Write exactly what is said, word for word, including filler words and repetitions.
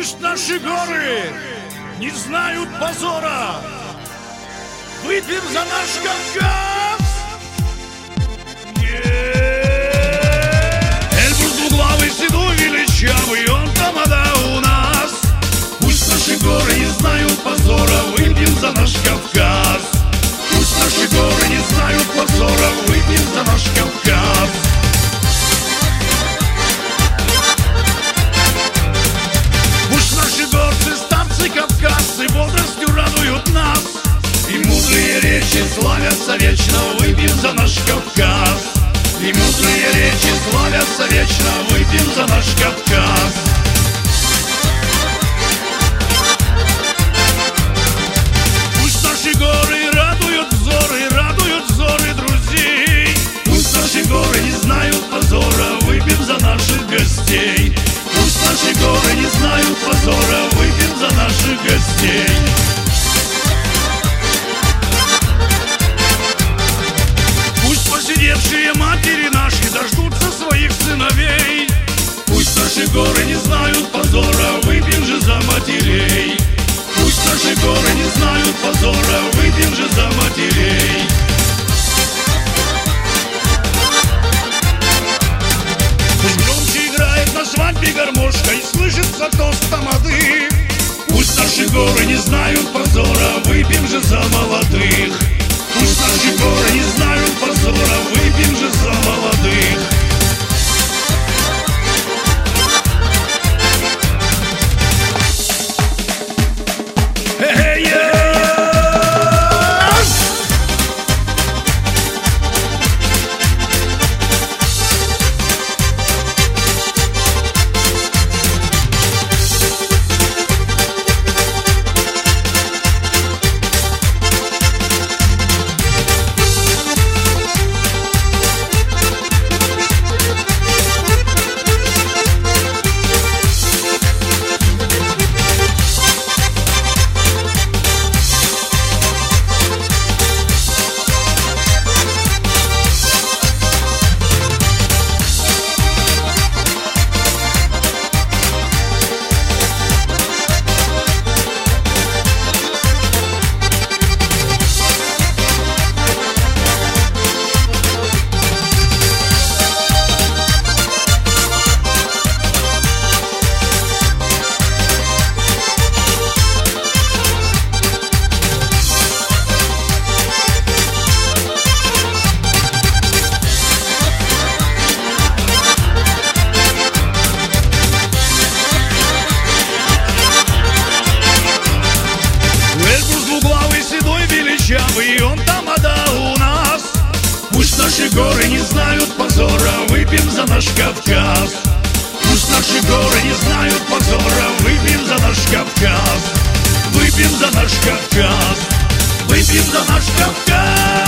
Пусть наши горы не знают позора. Выпьем за наш Кавказ. Эльбрус двуглавый, седой, величавый, он тамада у нас. Пусть наши горы не знают позора. Выпьем за наш Кавказ. Пусть наши горы не знают позора. Выпьем за наш Кавказ. Пусть наши горцы, старцы, кавказцы бодростью радуют нас. И мудрые речи славятся вечно. Выпьем за наш Кавказ. И мудрые речи славятся вечно. Выпьем за наш Кавказ. Пусть наши горы радуют взоры, радуют взоры друзей. Пусть наши горы не знают позора. Выпьем за наших гостей. Пусть наши горы не знают позора. Выпьем за наших гостей. Пусть посидевшие матери наши дождутся своих сыновей. Пусть наши горы не знают позора. Выпьем же за матерей. Пусть наши горы не знают позора. Выпьем же за матерей. Пусть громче играет на свадьбе гармошка и слышится тост тамады. Пусть наши горы не знают позора. Выпьем же за молодых. Пусть наши горы не знают позора. Выпьем же за молодых. И он тамада у нас. Пусть наши горы не знают позора. Выпьем за наш Кавказ. Пусть наши горы не знают позора. Выпьем за наш Кавказ. Выпьем за наш Кавказ. Выпьем за наш Кавказ.